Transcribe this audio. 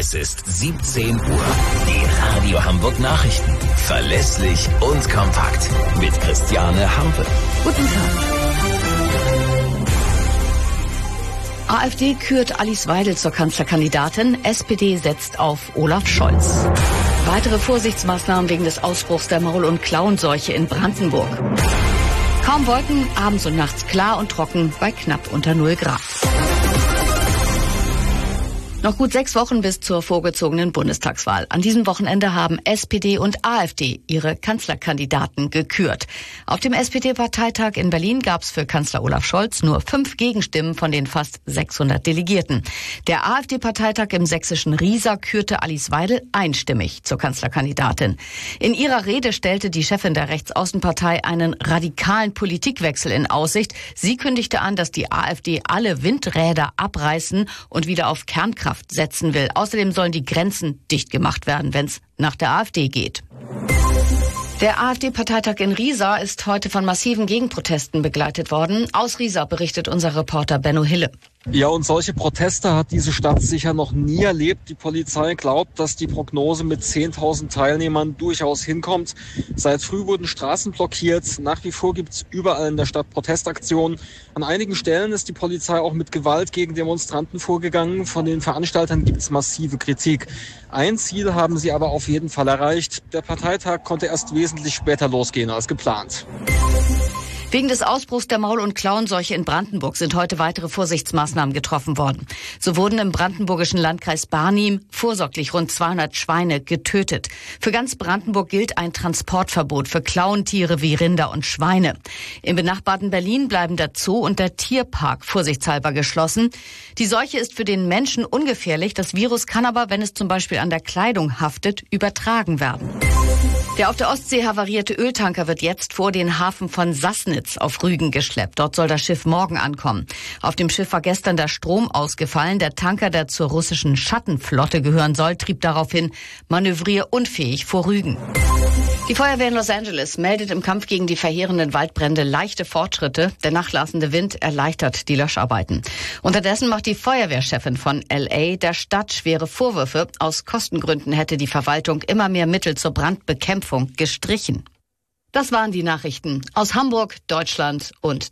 Es ist 17 Uhr. Die Radio Hamburg Nachrichten. Verlässlich und kompakt. Mit Christiane Hampe. Guten Tag. AfD kürt Alice Weidel zur Kanzlerkandidatin. SPD setzt auf Olaf Scholz. Weitere Vorsichtsmaßnahmen wegen des Ausbruchs der Maul- und Klauenseuche in Brandenburg. Kaum Wolken, abends und nachts klar und trocken bei knapp unter 0 Grad. Noch gut 6 Wochen bis zur vorgezogenen Bundestagswahl. An diesem Wochenende haben SPD und AfD ihre Kanzlerkandidaten gekürt. Auf dem SPD-Parteitag in Berlin gab es für Kanzler Olaf Scholz nur 5 Gegenstimmen von den fast 600 Delegierten. Der AfD-Parteitag im sächsischen Riesa kürte Alice Weidel einstimmig zur Kanzlerkandidatin. In ihrer Rede stellte die Chefin der Rechtsaußenpartei einen radikalen Politikwechsel in Aussicht. Sie kündigte an, dass die AfD alle Windräder abreißen und wieder auf Kernkraft setzen will. Außerdem sollen die Grenzen dicht gemacht werden, wenn es nach der AfD geht. Der AfD-Parteitag in Riesa ist heute von massiven Gegenprotesten begleitet worden. Aus Riesa berichtet unser Reporter Benno Hille. Ja, und solche Proteste hat diese Stadt sicher noch nie erlebt. Die Polizei glaubt, dass die Prognose mit 10.000 Teilnehmern durchaus hinkommt. Seit früh wurden Straßen blockiert. Nach wie vor gibt's überall in der Stadt Protestaktionen. An einigen Stellen ist die Polizei auch mit Gewalt gegen Demonstranten vorgegangen. Von den Veranstaltern gibt's massive Kritik. Ein Ziel haben sie aber auf jeden Fall erreicht. Der Parteitag konnte erst wesentlich später losgehen als geplant. Wegen des Ausbruchs der Maul- und Klauenseuche in Brandenburg sind heute weitere Vorsichtsmaßnahmen getroffen worden. So wurden im brandenburgischen Landkreis Barnim vorsorglich rund 200 Schweine getötet. Für ganz Brandenburg gilt ein Transportverbot für Klauentiere wie Rinder und Schweine. Im benachbarten Berlin bleiben der Zoo und der Tierpark vorsichtshalber geschlossen. Die Seuche ist für den Menschen ungefährlich. Das Virus kann aber, wenn es zum Beispiel an der Kleidung haftet, übertragen werden. Der auf der Ostsee havarierte Öltanker wird jetzt vor den Hafen von Sassnitz auf Rügen geschleppt. Dort soll das Schiff morgen ankommen. Auf dem Schiff war gestern der Strom ausgefallen. Der Tanker, der zur russischen Schattenflotte gehören soll, trieb daraufhin manövrierunfähig vor Rügen. Die Feuerwehr in Los Angeles meldet im Kampf gegen die verheerenden Waldbrände leichte Fortschritte. Der nachlassende Wind erleichtert die Löscharbeiten. Unterdessen macht die Feuerwehrchefin von LA der Stadt schwere Vorwürfe. Aus Kostengründen hätte die Verwaltung immer mehr Mittel zur Brandbekämpfung gestrichen. Das waren die Nachrichten aus Hamburg, Deutschland und